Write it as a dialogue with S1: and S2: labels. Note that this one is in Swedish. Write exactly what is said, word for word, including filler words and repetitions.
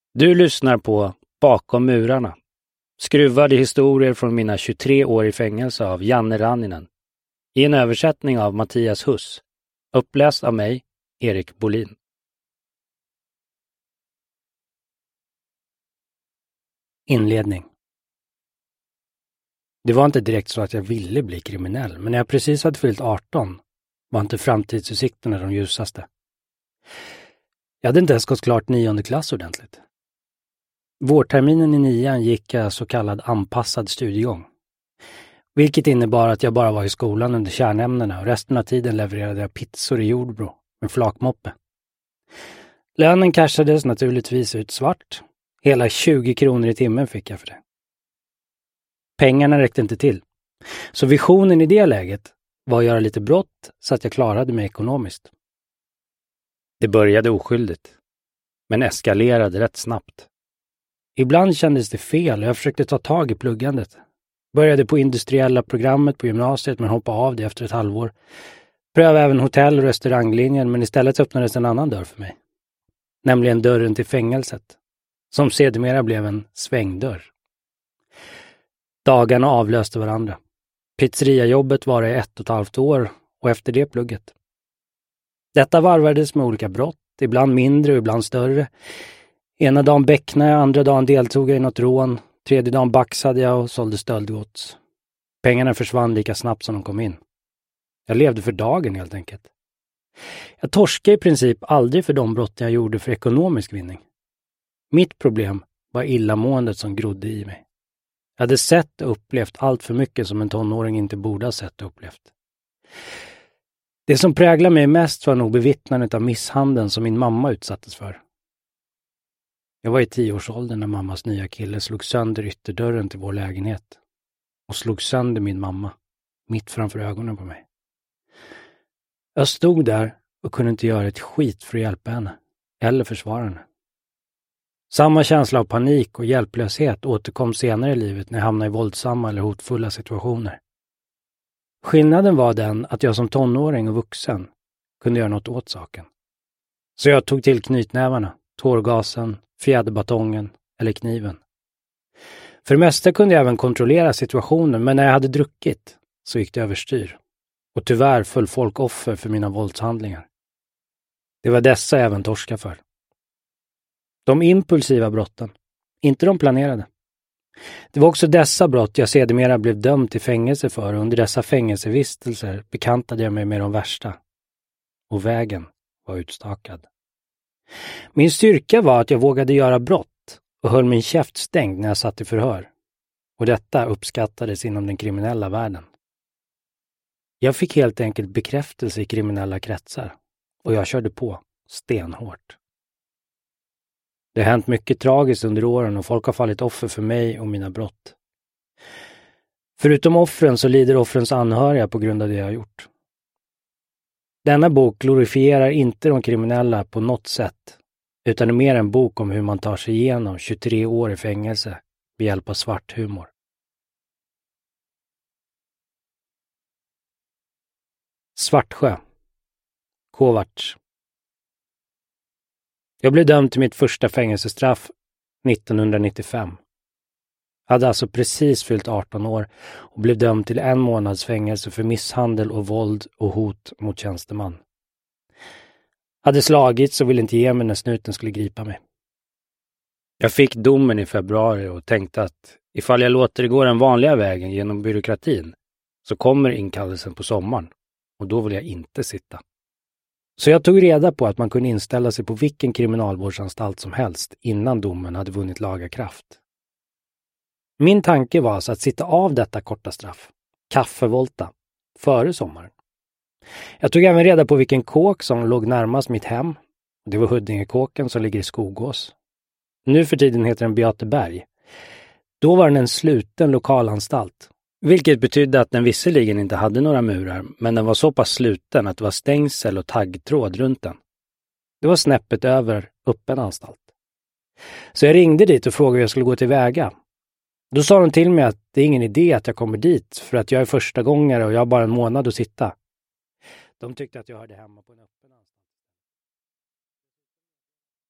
S1: Du lyssnar på Bakom murarna. Skruvade historier från mina tjugotre år i fängelse av Janne Ranninen. I en översättning av Mattias Huss. Uppläst av mig, Erik Bolin. Inledning. Det var inte direkt så att jag ville bli kriminell, men när jag precis hade fyllt arton var inte framtidsutsikterna de ljusaste. Jag hade inte ens gått klart nionde klass ordentligt. Vårterminen i nian gick jag så kallad anpassad studiegång. Vilket innebar att jag bara var i skolan under kärnämnena och resten av tiden levererade jag pizzor i Jordbro med flakmoppe. Lönen cashades naturligtvis ut svart. Hela tjugo kronor i timmen fick jag för det. Pengarna räckte inte till. Så visionen i det läget var att göra lite brott så att jag klarade mig ekonomiskt. Det började oskyldigt, men eskalerade rätt snabbt. Ibland kändes det fel och jag försökte ta tag i pluggandet. Började på industriella programmet på gymnasiet men hoppade av det efter ett halvår. Prövade även hotell- och restauranglinjen men istället öppnades en annan dörr för mig. Nämligen dörren till fängelset, som sedermera blev en svängdörr. Dagarna avlöste varandra. Pizzeriajobbet var i ett och ett halvt år och efter det plugget. Detta varvades med olika brott, ibland mindre och ibland större. Ena dagen bäcknade jag, andra dagen deltog jag i något rån. Tredje dagen baxade jag och sålde stöldgods. Pengarna försvann lika snabbt som de kom in. Jag levde för dagen helt enkelt. Jag torskade i princip aldrig för de brott jag gjorde för ekonomisk vinning. Mitt problem var illamåendet som grodde i mig. Jag hade sett och upplevt allt för mycket som en tonåring inte borde ha sett och upplevt. Det som präglade mig mest var nog bevittnandet av misshandeln som min mamma utsattes för. Jag var i tioårsåldern när mammas nya kille slog sönder ytterdörren till vår lägenhet och slog sönder min mamma mitt framför ögonen på mig. Jag stod där och kunde inte göra ett skit för att hjälpa henne eller försvara henne. Samma känsla av panik och hjälplöshet återkom senare i livet när jag hamnade i våldsamma eller hotfulla situationer. Skillnaden var den att jag som tonåring och vuxen kunde göra något åt saken. Så jag tog till knytnävarna, tårgasen, fjäderbatongen eller kniven. För det mesta kunde jag även kontrollera situationen, men när jag hade druckit så gick det överstyr. Och tyvärr föll folk offer för mina våldshandlingar. Det var dessa jag även torska för. De impulsiva brotten, inte de planerade. Det var också dessa brott jag sedermera blev dömd till fängelse för och under dessa fängelsevistelser bekantade jag mig med de värsta. Och vägen var utstakad. Min styrka var att jag vågade göra brott och höll min käft stängd när jag satt i förhör. Och detta uppskattades inom den kriminella världen. Jag fick helt enkelt bekräftelse i kriminella kretsar och jag körde på stenhårt. Det har hänt mycket tragiskt under åren och folk har fallit offer för mig och mina brott. Förutom offren så lider offrens anhöriga på grund av det jag har gjort. Denna bok glorifierar inte de kriminella på något sätt, utan är mer en bok om hur man tar sig igenom tjugotre år i fängelse med hjälp av svart humor. Svartsjö. Kovacs. Jag blev dömd till mitt första fängelsestraff nittonhundranittiofem. Jag hade alltså precis fyllt arton år och blev dömd till en månads fängelse för misshandel och våld och hot mot tjänsteman. Hade slagits och ville inte ge mig när snuten skulle gripa mig. Jag fick domen i februari och tänkte att ifall jag låter det gå den vanliga vägen genom byråkratin så kommer inkallelsen på sommaren och då vill jag inte sitta. Så jag tog reda på att man kunde inställa sig på vilken kriminalvårdsanstalt som helst innan domen hade vunnit laga kraft. Min tanke var alltså att sitta av detta korta straff, kaffevolta, före sommaren. Jag tog även reda på vilken kåk som låg närmast mitt hem. Det var Huddingekåken som ligger i Skogås. Nu för tiden heter den Beateberg. Då var den en sluten lokalanstalt. Vilket betydde att den visserligen inte hade några murar, men den var så pass sluten att det var stängsel och taggtråd runt den. Det var snäppet över öppen anstalt. Så jag ringde dit och frågade hur jag skulle gå tillväga. Då sa de till mig att det är ingen idé att jag kommer dit för att jag är första gångare och jag har bara en månad att sitta. De tyckte att jag hörde hemma på en öppen anstalt.